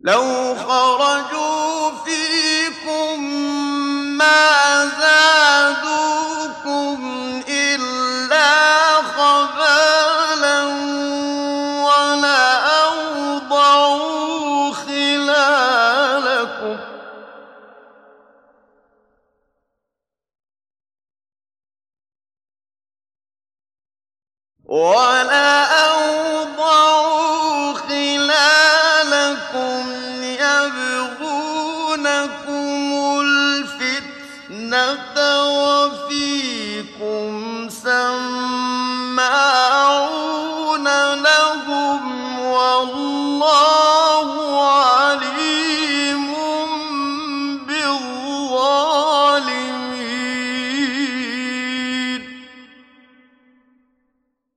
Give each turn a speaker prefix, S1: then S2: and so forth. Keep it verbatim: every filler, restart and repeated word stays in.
S1: لو خرجوا فيكم ما زادوكم إلا خبالا ولأوضعوا خلالكم وَلَأَوْضَعُوا خِلَالَكُمْ يَبْغُونَكُمُ الْفِتْنَةَ وَفِيكُمْ سَمَّاعُونَ لَهُمْ وَاللَّهُ